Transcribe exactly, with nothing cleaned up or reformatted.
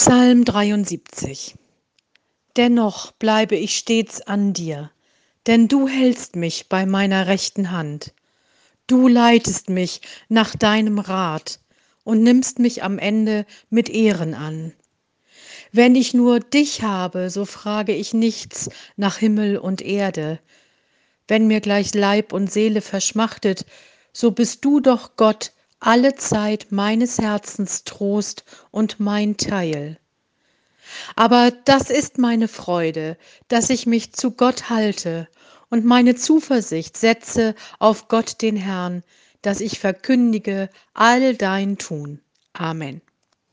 Psalm dreiundsiebzig. Dennoch bleibe ich stets an dir, denn du hältst mich bei meiner rechten Hand. Du leitest mich nach deinem Rat und nimmst mich am Ende mit Ehren an. Wenn ich nur dich habe, so frage ich nichts nach Himmel und Erde. Wenn mir gleich Leib und Seele verschmachtet, so bist du doch Gott, alle Zeit meines Herzens Trost und mein Teil. Aber das ist meine Freude, dass ich mich zu Gott halte und meine Zuversicht setze auf Gott den Herrn, dass ich verkündige all dein Tun. Amen.